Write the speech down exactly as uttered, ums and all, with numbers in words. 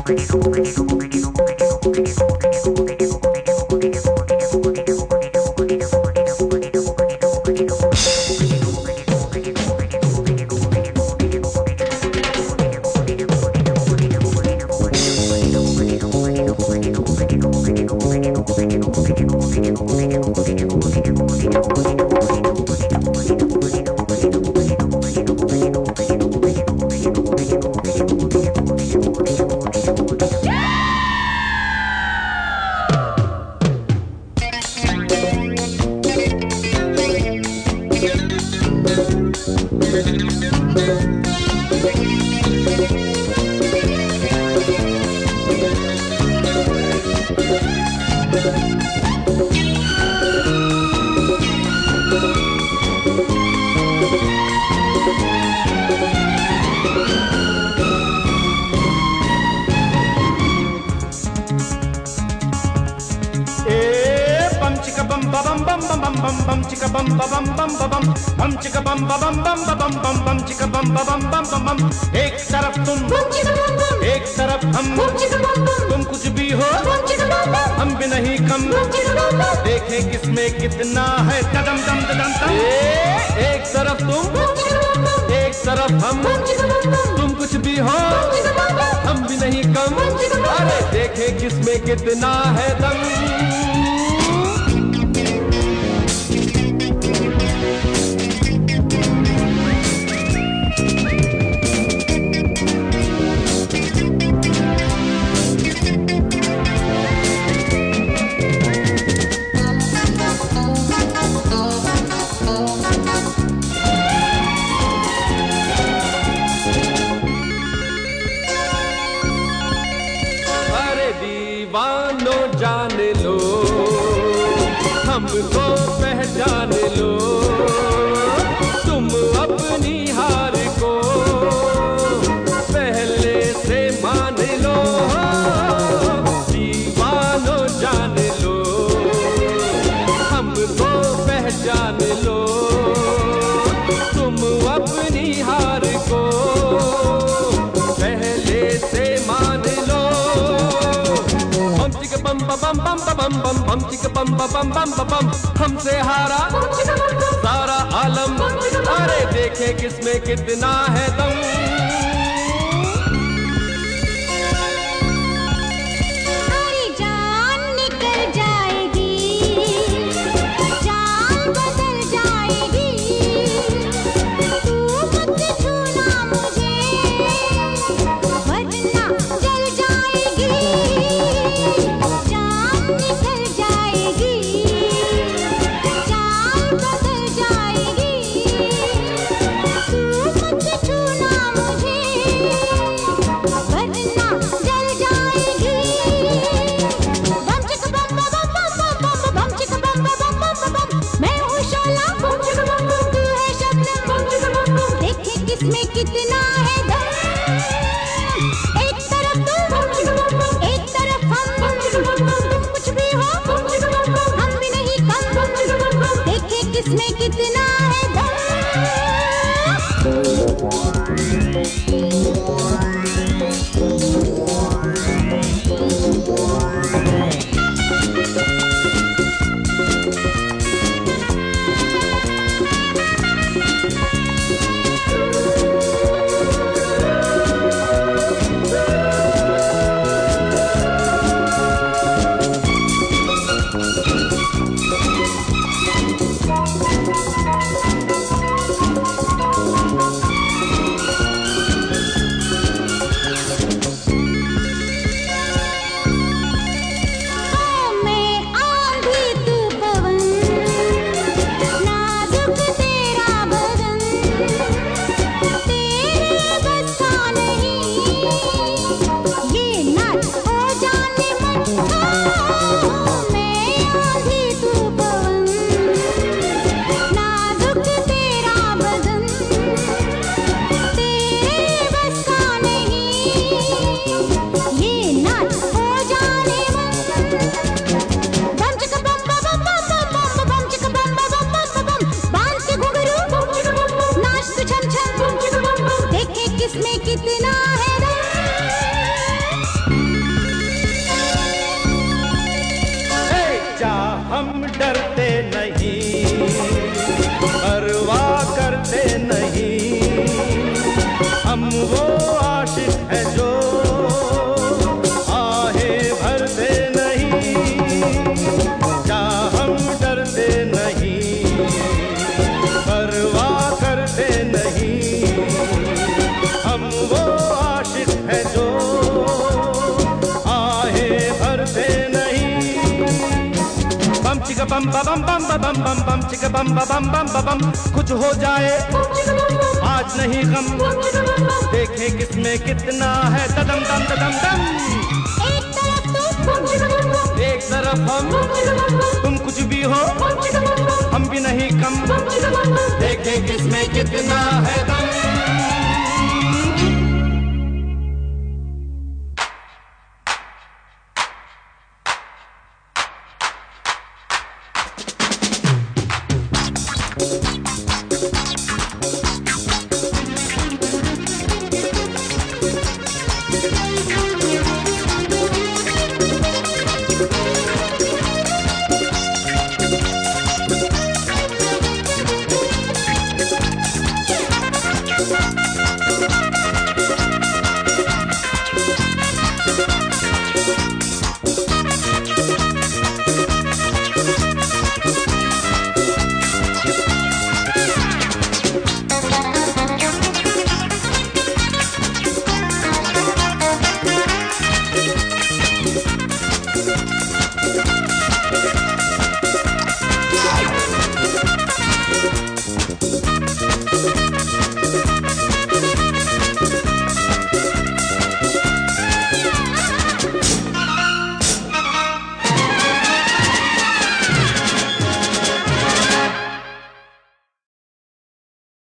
एक तरफ तुम एक तरफ हम, तुम कुछ भी हो हम भी नहीं कम, देखे किसमें कितना है कदम दम दम दम। एक तरफ तुम एक तरफ हम, तुम कुछ भी हो हम भी नहीं कम, अरे देखे किसमें कितना है दम। दीवानो जान लो हमको पहचान लो, तुम अपनी हार को पहले से मान लो। दीवानो जान लो हमको पहचान लो, तुम अपनी हार को पहले से मान लो। बम बम बम बम बम बम बम चिक बम बम बम बम बम, हमसे हारा सारा आलम, अरे देखे किसमें कितना है दम। अरे जान निकल जाएगी, जान बदल जाएगी, तू मत छूना मुझे वरना जल जाएगी। निकल जाएगी, जान बदल जाएगी, तू मत छूना मुझे वरना जल जाएगी। बम चिक बम बम बम बम बम बम चिक बम बम बम बम, मैं हूँ शोला बम चिक बम बम, तू है शबनम बम चिक बम बम, देखे किसमें कितना है दम। एक तरफ तुम बम चिक बम बम, एक तरफ हम बम चिक बम बम, कुछ भी हो हम भी नहीं कम, देखे किसमें कितना है दम। बम बम बम बम बम बम चिक बम बम बम बम कुछ हो जाए आज नहीं गम, देखें किसमें कितना है ददम दम ददम दम। एक तरफ तुम, एक तरफ हम, तुम कुछ भी हो हम भी नहीं कम, देखें किसमें कितना है